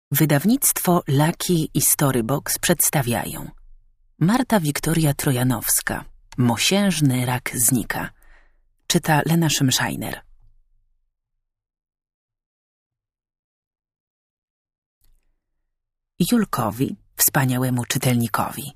Wydawnictwo Lucky i Storybox przedstawiają Marta Wiktoria Trojanowska. Mosiężny rak znika. Czyta Lena Szymszajner. Julkowi, wspaniałemu czytelnikowi.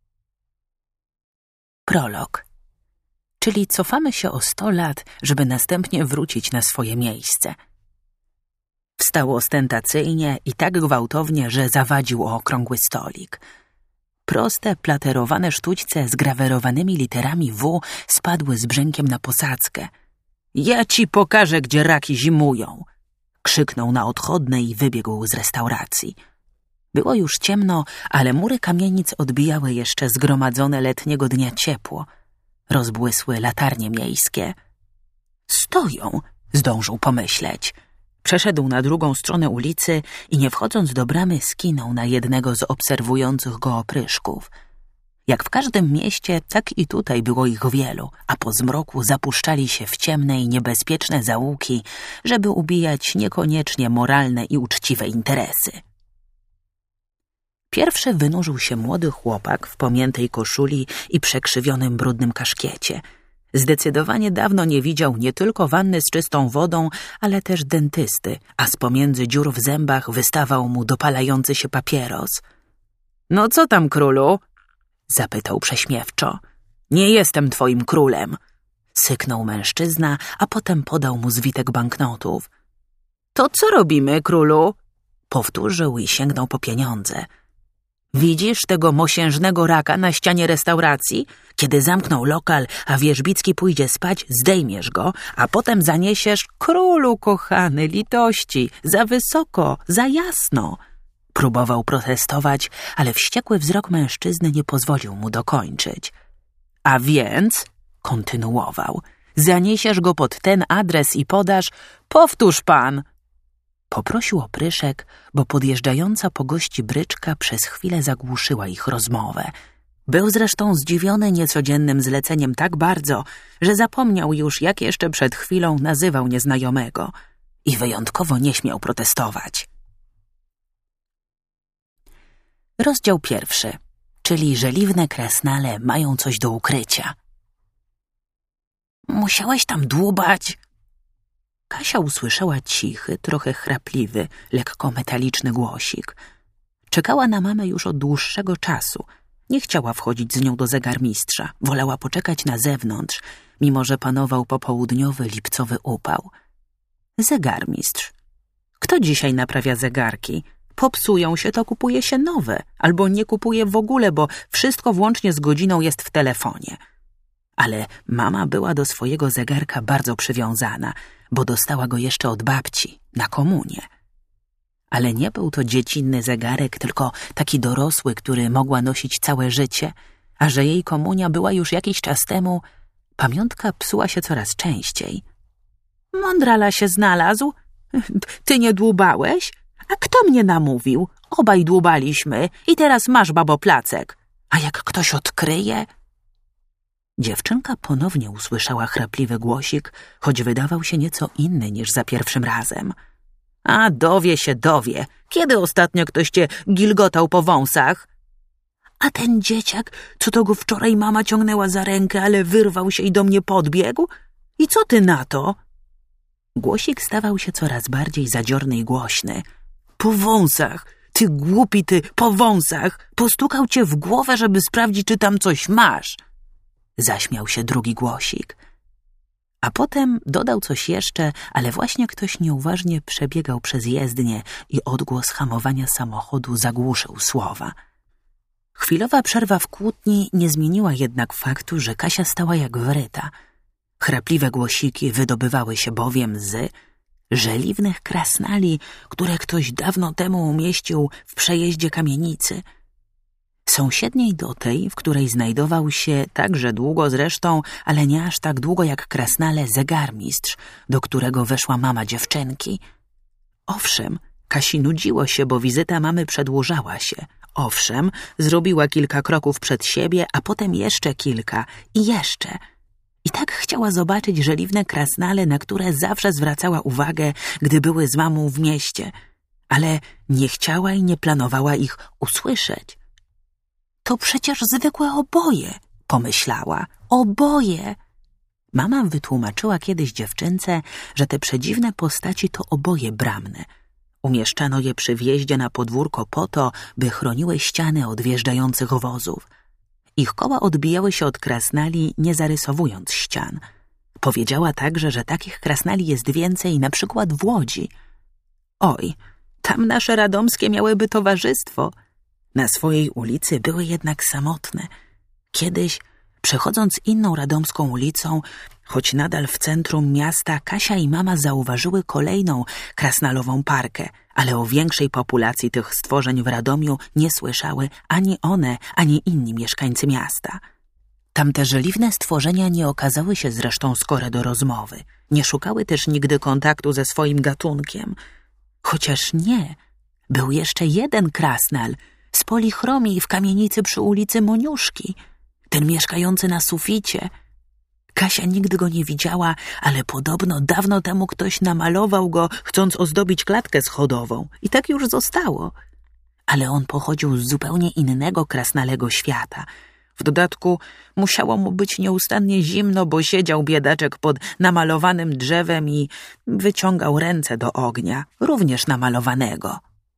Prolog. Czyli cofamy się o 100 lat, żeby następnie wrócić na swoje miejsce. Wstał ostentacyjnie i tak gwałtownie, że zawadził o okrągły stolik. Proste, platerowane sztućce z grawerowanymi literami W spadły z brzękiem na posadzkę. Ja ci pokażę, gdzie raki zimują! Krzyknął na odchodne i wybiegł z restauracji. Było już ciemno, ale mury kamienic odbijały jeszcze zgromadzone letniego dnia ciepło. Rozbłysły latarnie miejskie. Stoją, zdążył pomyśleć. Przeszedł na drugą stronę ulicy i nie wchodząc do bramy skinął na jednego z obserwujących go opryszków. Jak w każdym mieście, tak i tutaj było ich wielu, a po zmroku zapuszczali się w ciemne i niebezpieczne zaułki, żeby ubijać niekoniecznie moralne i uczciwe interesy. Pierwszy wynurzył się młody chłopak w pomiętej koszuli i przekrzywionym brudnym kaszkiecie. Zdecydowanie dawno nie widział nie tylko wanny z czystą wodą, ale też dentysty, a z pomiędzy dziur w zębach wystawał mu dopalający się papieros. — No co tam, królu? — zapytał prześmiewczo. — Nie jestem twoim królem — syknął mężczyzna, a potem podał mu zwitek banknotów. — To co robimy, królu? — powtórzył i sięgnął po pieniądze. Widzisz tego mosiężnego raka na ścianie restauracji? Kiedy zamkną lokal, a Wierzbicki pójdzie spać, zdejmiesz go, a potem zaniesiesz — królu kochany, litości, za wysoko, za jasno. Próbował protestować, ale wściekły wzrok mężczyzny nie pozwolił mu dokończyć. A więc, kontynuował, zaniesiesz go pod ten adres i podasz — powtórz pan. Poprosił opryszek, bo podjeżdżająca po gości bryczka przez chwilę zagłuszyła ich rozmowę. Był zresztą zdziwiony niecodziennym zleceniem tak bardzo, że zapomniał już, jak jeszcze przed chwilą nazywał nieznajomego i wyjątkowo nie śmiał protestować. Rozdział 1, czyli żeliwne krasnale mają coś do ukrycia. Musiałeś tam dłubać? Kasia usłyszała cichy, trochę chrapliwy, lekko metaliczny głosik. Czekała na mamę już od dłuższego czasu. Nie chciała wchodzić z nią do zegarmistrza. Wolała poczekać na zewnątrz, mimo że panował popołudniowy, lipcowy upał. Zegarmistrz. Kto dzisiaj naprawia zegarki? Popsują się, to kupuje się nowe. Albo nie kupuje w ogóle, bo wszystko włącznie z godziną jest w telefonie. Ale mama była do swojego zegarka bardzo przywiązana, bo dostała go jeszcze od babci, na komunię. Ale nie był to dziecinny zegarek, tylko taki dorosły, który mogła nosić całe życie, a że jej komunia była już jakiś czas temu, pamiątka psuła się coraz częściej. Mądrala się znalazł? Ty nie dłubałeś? A kto mnie namówił? Obaj dłubaliśmy i teraz masz, babo, placek. A jak ktoś odkryje... Dziewczynka ponownie usłyszała chrapliwy głosik, choć wydawał się nieco inny niż za pierwszym razem. A dowie się dowie. Kiedy ostatnio ktoś cię gilgotał po wąsach? A ten dzieciak, co to go wczoraj mama ciągnęła za rękę, ale wyrwał się i do mnie podbiegł? I co ty na to? Głosik stawał się coraz bardziej zadziorny i głośny. Po wąsach! Ty głupi, ty, po wąsach! Postukał cię w głowę, żeby sprawdzić, czy tam coś masz. Zaśmiał się drugi głosik. A potem dodał coś jeszcze, ale właśnie ktoś nieuważnie przebiegał przez jezdnię i odgłos hamowania samochodu zagłuszył słowa. Chwilowa przerwa w kłótni nie zmieniła jednak faktu, że Kasia stała jak wryta. Chrapliwe głosiki wydobywały się bowiem z żeliwnych krasnali, które ktoś dawno temu umieścił w przejeździe kamienicy. Sąsiedniej do tej, w której znajdował się także długo zresztą, ale nie aż tak długo jak krasnale, zegarmistrz, do którego weszła mama dziewczynki. Owszem, Kasi nudziło się, bo wizyta mamy przedłużała się. Owszem, zrobiła kilka kroków przed siebie, a potem jeszcze kilka i jeszcze. I tak chciała zobaczyć żeliwne krasnale, na które zawsze zwracała uwagę, gdy były z mamą w mieście. ale nie chciała i nie planowała ich usłyszeć. To przecież zwykłe oboje, pomyślała. Oboje! Mama wytłumaczyła kiedyś dziewczynce, że te przedziwne postaci to oboje bramne. Umieszczano je przy wjeździe na podwórko po to, by chroniły ściany od wjeżdżających wozów. Ich koła odbijały się od krasnali, nie zarysowując ścian. Powiedziała także, że takich krasnali jest więcej na przykład w Łodzi. Oj, tam nasze radomskie miałyby towarzystwo. Na swojej ulicy były jednak samotne. Kiedyś, przechodząc inną radomską ulicą, choć nadal w centrum miasta, Kasia i mama zauważyły kolejną krasnalową parkę, ale o większej populacji tych stworzeń w Radomiu nie słyszały ani one, ani inni mieszkańcy miasta. Tamte żeliwne stworzenia nie okazały się zresztą skore do rozmowy. Nie szukały też nigdy kontaktu ze swoim gatunkiem. Chociaż nie, był jeszcze jeden krasnal z polichromii w kamienicy przy ulicy Moniuszki, ten mieszkający na suficie. Kasia nigdy go nie widziała, ale podobno dawno temu ktoś namalował go, chcąc ozdobić klatkę schodową. I tak już zostało. Ale on pochodził z zupełnie innego krasnalego świata. W dodatku musiało mu być nieustannie zimno, bo siedział biedaczek pod namalowanym drzewem i wyciągał ręce do ognia, również namalowanego.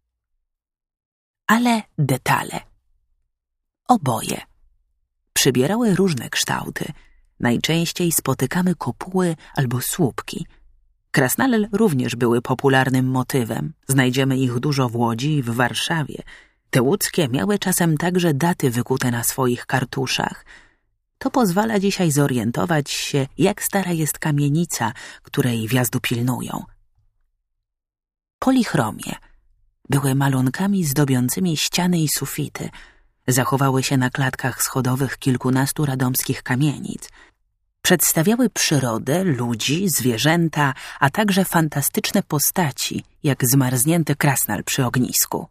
Ale detale. Oboje przybierały różne kształty. Najczęściej spotykamy kopuły albo słupki. Krasnale również były popularnym motywem. Znajdziemy ich dużo w Łodzi i w Warszawie. Te łódzkie miały czasem także daty wykute na swoich kartuszach. To pozwala dzisiaj zorientować się, jak stara jest kamienica, której wjazdu pilnują. Polichromie były malunkami zdobiącymi ściany i sufity. Zachowały się na klatkach schodowych kilkunastu radomskich kamienic. Przedstawiały przyrodę, ludzi, zwierzęta, a także fantastyczne postaci, jak zmarznięty krasnal przy ognisku.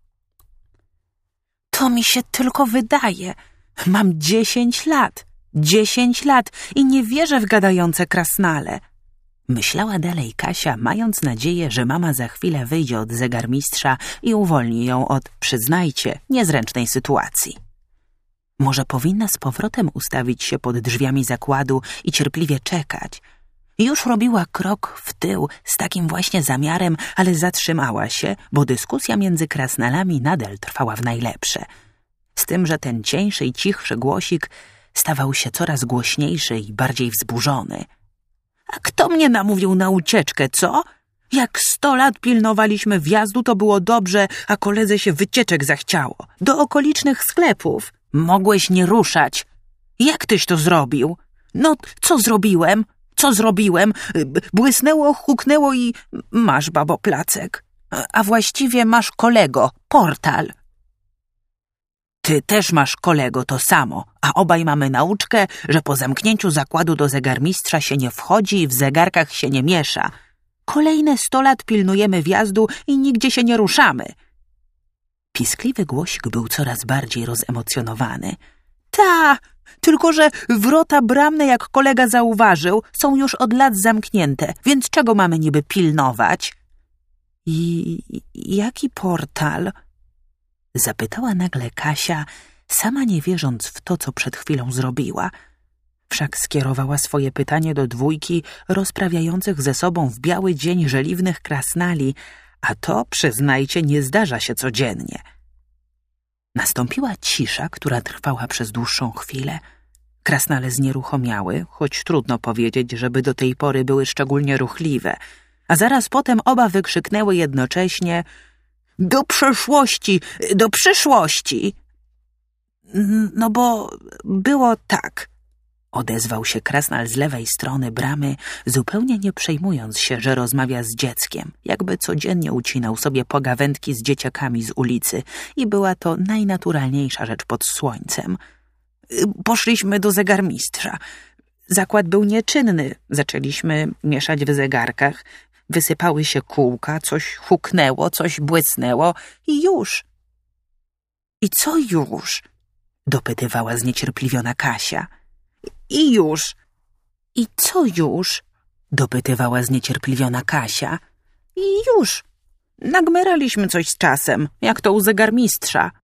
To mi się tylko wydaje. Mam 10 lat. 10 lat i nie wierzę w gadające krasnale. Myślała dalej Kasia, mając nadzieję, że mama za chwilę wyjdzie od zegarmistrza i uwolni ją od, przyznajcie, niezręcznej sytuacji. Może powinna z powrotem ustawić się pod drzwiami zakładu i cierpliwie czekać. Już robiła krok w tył z takim właśnie zamiarem, ale zatrzymała się, bo dyskusja między krasnalami nadal trwała w najlepsze. Z tym, że ten cieńszy i cichszy głosik stawał się coraz głośniejszy i bardziej wzburzony. A kto mnie namówił na ucieczkę, co? Jak 100 lat pilnowaliśmy wjazdu, to było dobrze, a koledze się wycieczek zachciało. Do okolicznych sklepów. Mogłeś nie ruszać. Jak tyś to zrobił? No, co zrobiłem? Co zrobiłem? Błysnęło, huknęło i masz, babo, placek. A właściwie masz kolego, portal. Ty też masz kolego, to samo, a obaj mamy nauczkę, że po zamknięciu zakładu do zegarmistrza się nie wchodzi i w zegarkach się nie miesza. Kolejne 100 lat pilnujemy wjazdu i nigdzie się nie ruszamy. Piskliwy głosik był coraz bardziej rozemocjonowany. Ta, tylko że wrota bramne, jak kolega zauważył, są już od lat zamknięte, więc czego mamy niby pilnować? I jaki portal? Zapytała nagle Kasia, sama nie wierząc w to, co przed chwilą zrobiła. Wszak skierowała swoje pytanie do dwójki rozprawiających ze sobą w biały dzień żeliwnych krasnali, a to, przyznajcie, nie zdarza się codziennie. Nastąpiła cisza, która trwała przez dłuższą chwilę. Krasnale znieruchomiały, choć trudno powiedzieć, żeby do tej pory były szczególnie ruchliwe, a zaraz potem oba wykrzyknęły jednocześnie: do przeszłości, do przyszłości! No bo było tak, odezwał się krasnal z lewej strony bramy, zupełnie nie przejmując się, że rozmawia z dzieckiem, jakby codziennie ucinał sobie pogawędki z dzieciakami z ulicy i była to najnaturalniejsza rzecz pod słońcem. Poszliśmy do zegarmistrza. Zakład był nieczynny, zaczęliśmy mieszać w zegarkach, wysypały się kółka, coś huknęło, coś błysnęło i już. I co już? Dopytywała zniecierpliwiona Kasia. I już. I co już? Dopytywała zniecierpliwiona Kasia. I już. Nagmeraliśmy coś z czasem, jak to u zegarmistrza.